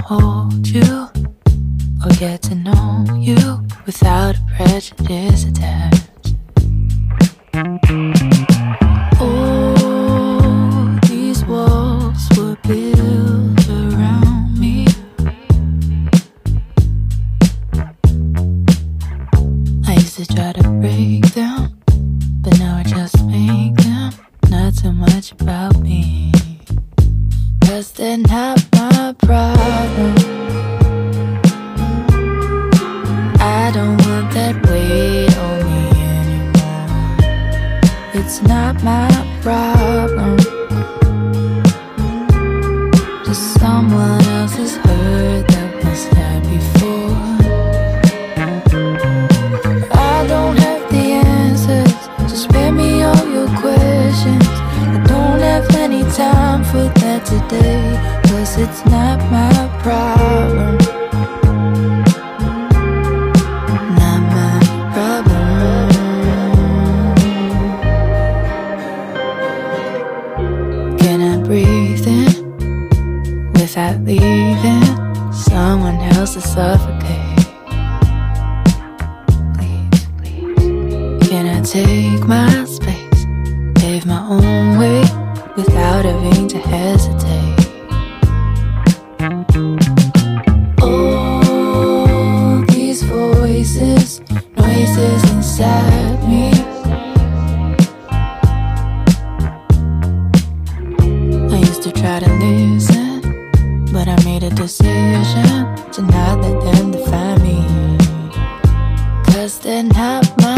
hold you or get to know you without a prejudice attached. Oh, these walls were built around me. I used to try to break them, but now I just make them not so much about me. 'Cause they're not my problem. I don't want that weight on me anymore. It's not my problem. Just someone else's hurt that was there before. I don't have the answers, so spare me all your questions. I don't have any time for that today, 'cause it's not my problem. Not my problem. Can I breathe in without leaving someone else to suffocate? Please, please. Can I take my space, pave my own way without having to hesitate? All these voices, noises inside me. I used to try to listen, but I made a decision to not let them define me. 'Cause they're not my